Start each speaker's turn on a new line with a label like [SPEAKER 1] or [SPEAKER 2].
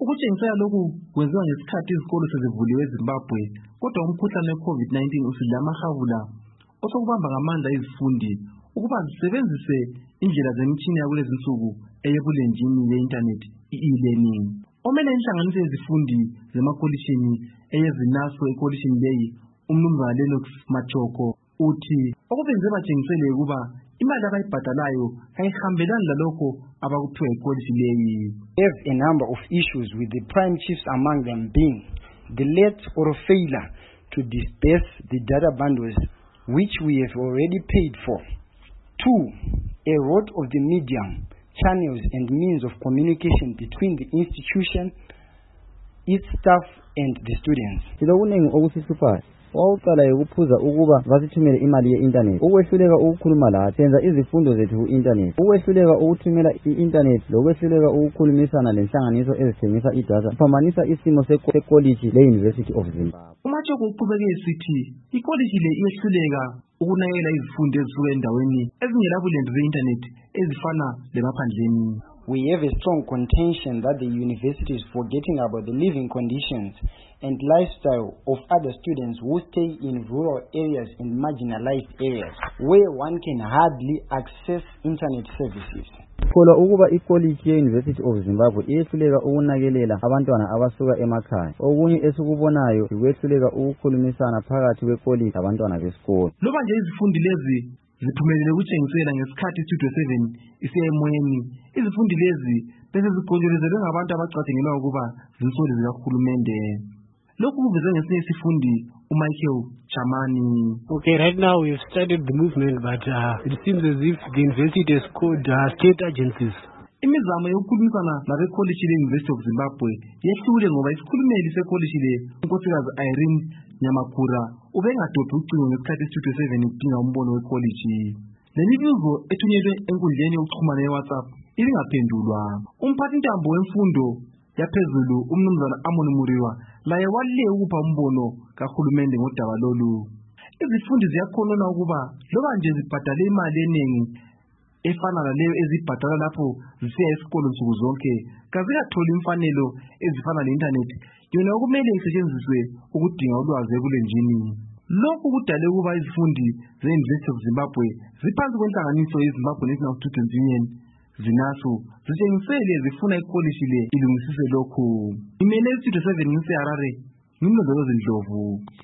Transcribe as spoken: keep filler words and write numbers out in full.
[SPEAKER 1] Ukutshengisela lokhu kwenziwa ngesikhathi izikolo sezivuliwe eZimbabwe, kodwa umkhuhlane we-COVID nineteen usidla amahabula osokubamba ngamandla izifundi ukuba zisebenzise indlela zemitshini yakulezi insuku eyebulenjini ye-internet i-e-learning. Omele inhlanganiso yezifundi zemakolishini eyezinaso ekolishini leyi, umnumzana Lennox Machoko, uthi okubenze batshengisele ukuba imali abayibhadalayo ayihambelani lalokho abakuphiwa ikolishi leyi.
[SPEAKER 2] We have a number of issues with the prime chiefs, among them being the late or failure to disperse the data bundles which we have already paid for. Two, a rot of the medium, channels and means of communication between the institution, its staff and the students.
[SPEAKER 3] Silokuningi okusisiphayo. Wawuqala ukuphuza ukuba basithumele imali ye-internet. Ukwehluleka ukukhuluma lathi senza izifundo zethu ku-internet. Ukwehluleka ukuthumela i-internet lokwehluleka ukukhulumisana lenhlanganiso ezithengisa idatha kuphamanisa isimo sekolishi le-University of Zimbabwe.
[SPEAKER 1] Umachoko uqhubeke esithi ikolishi le iyehluleka ukunakekela izifundo ezisuka endaweni ezingelabulenzi be-internet ezifana lemaphandleni.
[SPEAKER 2] We have a strong contention that the university is forgetting about the living conditions and lifestyle of other students who stay in rural areas and marginalized areas where one can hardly access internet services.
[SPEAKER 3] Kholwa ukuba ikolishi ye-University of Zimbabwe iyehluleka ukunakelela abantwana abasuka emakhaya. Okunye esikubonayo ikwehluleka ukukhulumisana phakathi kwekolishi abantwana besikolo.
[SPEAKER 1] Loba nje izifundi lezi ziphumelele ukutshengisela ngesikhathi Studio seven isiya emoyeni, izifundi lezi bese zigonjolozelwe ngabantu abacatshangelwa ukuba zinsoli zikahulumende. Lokhu kuvezwe ngesinye isifundi uMichael Chamani.
[SPEAKER 4] Okay, right now we've started the movement, but uh, it seems as if the university has called uh, state agencies.
[SPEAKER 1] Imizamo yokukhulumisana labekolishi le-University of Zimbabwe yehlule ngoba isikhulumeli sekolishi le unkosikazi Irene Nyamakura ubengadobhi ucingo ngesikhathi Studio seven idinga umbono wekolishi. Le mibuzo ethunyelwe enkundleni yokuxhumana ye-WhatsApp ibingaphendulwa. Umphathintambo wemfundo yaphezulu umnumzana Amon Muriwa laye walile ukupha umbono kahulumende ngodaba lolu. Izifundi ziyakhonona ukuba loba nje zibhadale imali eningi efana naleyo ezibhadala lapho zisiya esikolo nsuku zonke, kazikatholi imfanelo ezifana le-internet yona okumele isetshenziswe ukudinga ulwazi ebulenjini. Lokhu kudale ukuba izifundi ze-University of Zimbabwe ziphansi kwenhlanganiso ye-Zimbabwe National Students Union zinaso zitshengisele zifuna ikolishi le ilungisise lokhu. Imele Studio seven ngise Harare, ngimlondolozi Ndlovu.